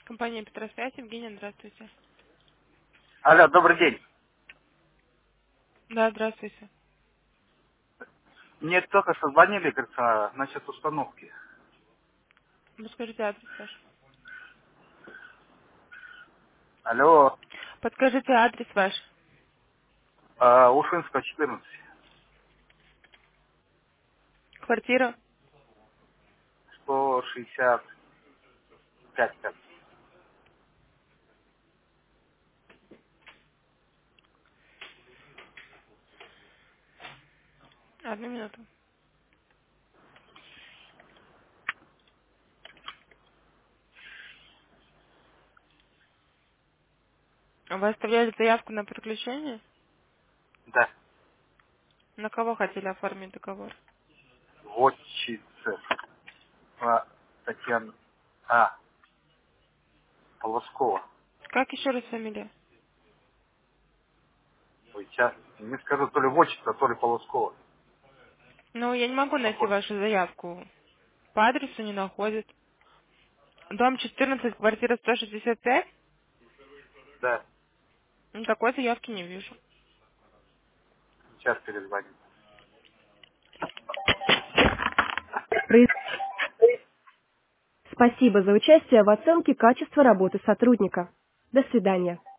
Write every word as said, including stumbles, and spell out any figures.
Компания Петросвязь, Евгения, здравствуйте. Алло, добрый день. Да, здравствуйте. Мне только что звонили, говорится, насчет установки. Подскажите адрес ваш. Алло, Подскажите адрес ваш. э, Ушинская, четырнадцать, Квартира. сто шестьдесят пять. Одну минуту. Вы оставляли заявку на приключение? Да, На кого хотели оформить договор? Вотчица. А, Татьяна. А, Полоскова. Как еще раз фамилия? Ой, сейчас не скажу, то ли Вотчица, то ли Полоскова. Ну, я не могу найти Похоже. вашу заявку. По адресу не находит. Дом четырнадцать, квартира сто шестьдесят пять? Да, Ну, такой заявки не вижу. сейчас перезвоню. Произ- Спасибо за участие в оценке качества работы сотрудника. До свидания.